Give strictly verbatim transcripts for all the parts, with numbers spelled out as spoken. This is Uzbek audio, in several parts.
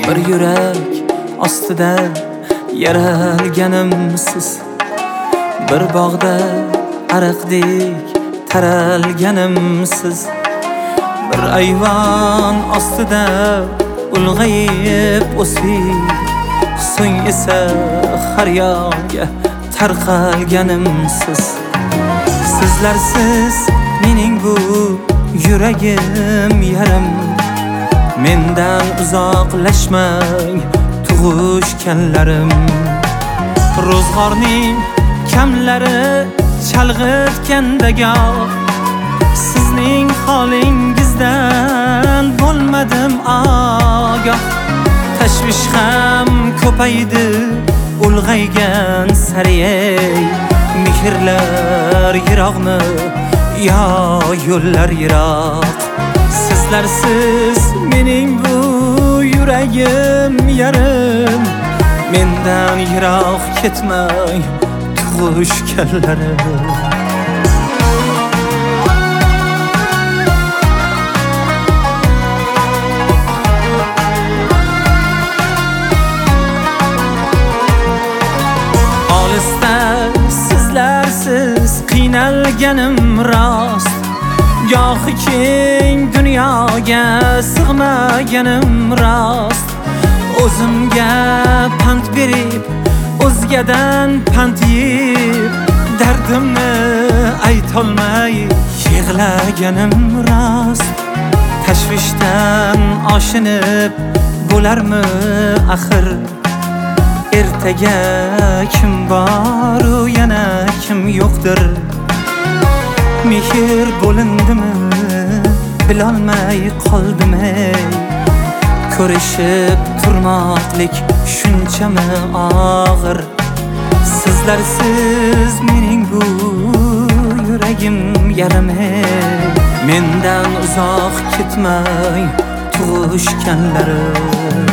Bir yurak ostida yaralganimsiz, bir bog'da ariqdek taralganimsiz, bir ayvon ostida ulg'ayib o'sib, so'ng esa har yoqqa tarqalganimsiz. Sizlarsiz mening bu yuragim yarim, mendan uzoqlashmang tug'ishganlarim. Ro'zg'orning kamlari chalg'itganda goh, sizning holingizdan bo'lmadim ogoh. Tashvish ham ko'paydi ulg'aygan sari, mehrlar yiroqmi yo yo'llar yiroq. Sizlarsiz mening bu yuragim yarim, mendan yiroq ketmang tug'ishganlarim. Olisda sizlarsiz qiynalganim rost, gohi keng dunyoga sig'maganim rost. O'zimga pand berib, o'zgadan pand yeb, dardimni aytolmay yig'laganim rost. Tashvishdan oshinib bo'larmi axir, ertaga kim bor u yana kim yo'qdir. Mehr bo'lindimi bilolmay qoldim ey, ko'rishib turmoqlik shunchami og'ir. Sizlarsiz mening bu yuragim yarim ey, mendan uzoq ketmang tug'ishganlarim.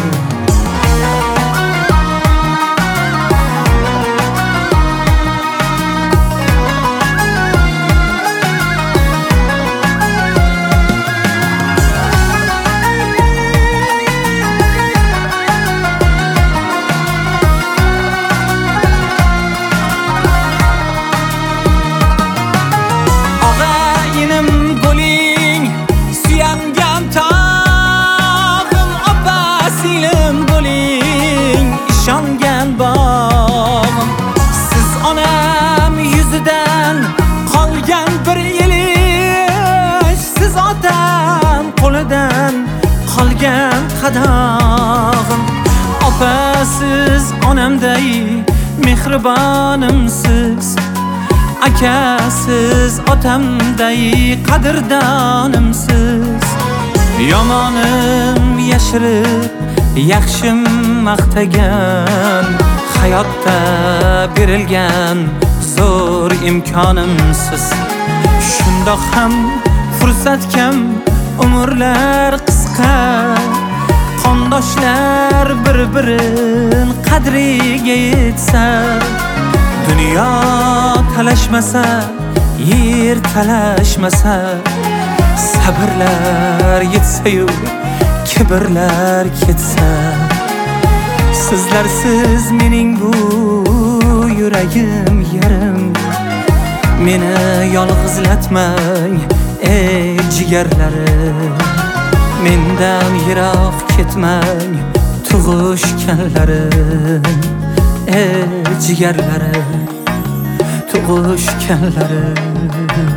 Ishongan bog'im, siz onam yuzidan qolgan bir elish, siz otam qo'lidan qolgan qadog'im. Opa, siz onamday mehribonimsiz, aka, siz otamday qadrdonimsiz. Yomonim yashirib, yaxshim maqtagan, hayotda berilgan zo'r imkonimsiz. Shundoq ham fursat kam, umrlar qisqa, qondoshlar bir-birin qadriga yetsa, dunyo talashmasa, yer talashmasa, sabrlar yetsa-yu kibrlar ketsa. Sizlarsiz mening bu yuragim yarim, meni yolg'izlatmang ey jigarlarim. Mendan yiroq ketmang tug'ishganlarim, ey jigarlarim, tug'ishganlarim.